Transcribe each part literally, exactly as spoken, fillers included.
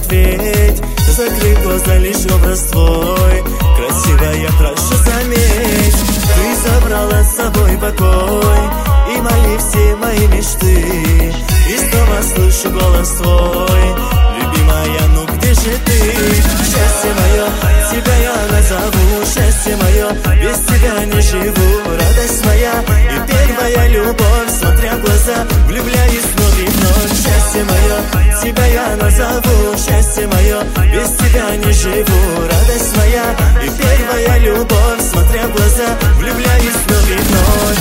ответь. Закрой глаза, лишь образ твой, красивая, прошу, заметь. Ты забрала с собой покой и мои все мои мечты. И снова слышу голос твой, любимая, ну где же ты? Счастье мое, тебя я назову, счастье мое, без тебя не живу. Радость моя и первая любовь, смотря в глаза, влюбляюсь вновь и вновь. Счастье мое, тебя я назову, счастье мое, без тебя не живу. Радость моя и первая любовь, смотря в глаза, влюбляюсь вновь и вновь.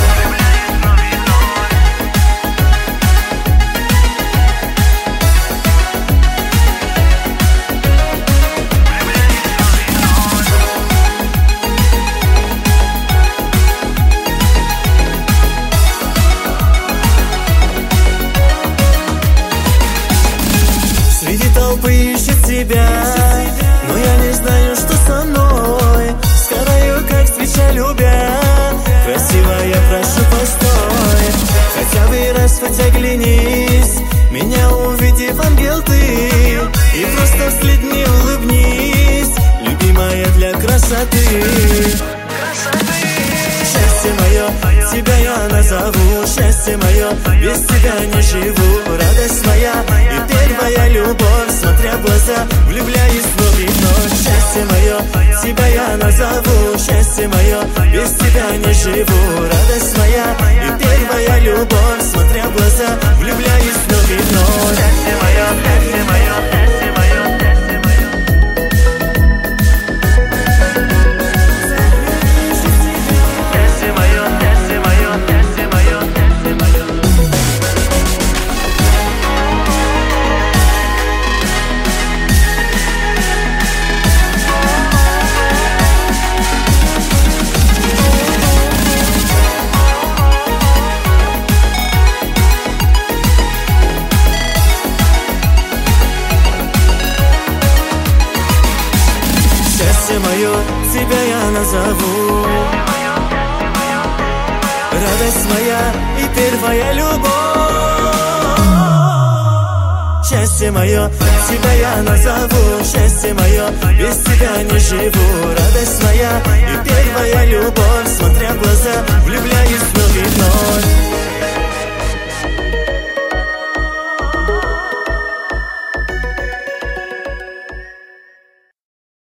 Среди толпы ищет тебя, но я не знаю, что со мной. Скораю, как свеча, любя, красивая, прошу, постой. Хотя бы раз, хоть оглянись, меня увидев, ангел ты. И просто вслед мне улыбнись, любимая, для красоты. Счастье мое, тебя я назову, счастье мое, без тебя не живу. Радость моя и первая любовь, смотря в глаза, влюбляюсь вновь и вновь. Счастье мое, тебя я назову, счастье мое, без тебя не живу. Радость моя и первая любовь, смотря в глаза, влюбляюсь вновь и вновь. Счастье мое, счастье мое, счастье мое. Счастье мое, тебя я назову, радость моя и первая любовь. Счастье мое, тебя я назову, счастье мое, без тебя не живу. Радость моя и первая любовь, смотря в глаза, влюбляюсь вновь и вновь.